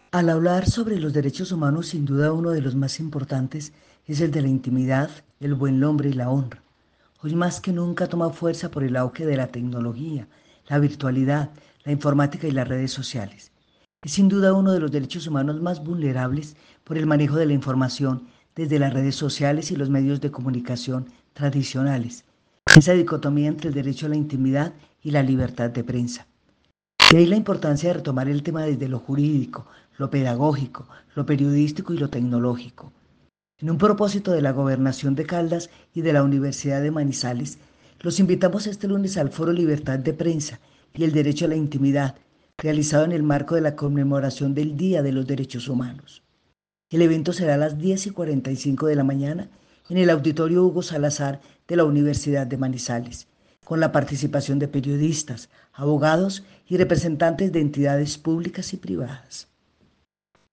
Al hablar sobre los derechos humanos, sin duda uno de los más importantes es el de la intimidad, el buen nombre y la honra. Hoy más que nunca toma fuerza por el auge de la tecnología, la virtualidad, la informática y las redes sociales. Es sin duda uno de los derechos humanos más vulnerables por el manejo de la información desde las redes sociales y los medios de comunicación tradicionales. Esa dicotomía entre el derecho a la intimidad y la libertad de prensa. De ahí la importancia de retomar el tema desde lo jurídico, lo pedagógico, lo periodístico y lo tecnológico. En un propósito de la Gobernación de Caldas y de la Universidad de Manizales, los invitamos este lunes al Foro Libertad de Prensa y el Derecho a la Intimidad, realizado en el marco de la conmemoración del Día de los Derechos Humanos. El evento será a las 10:45 de la mañana en el Auditorio Hugo Salazar de la Universidad de Manizales, con la participación de periodistas, abogados y representantes de entidades públicas y privadas.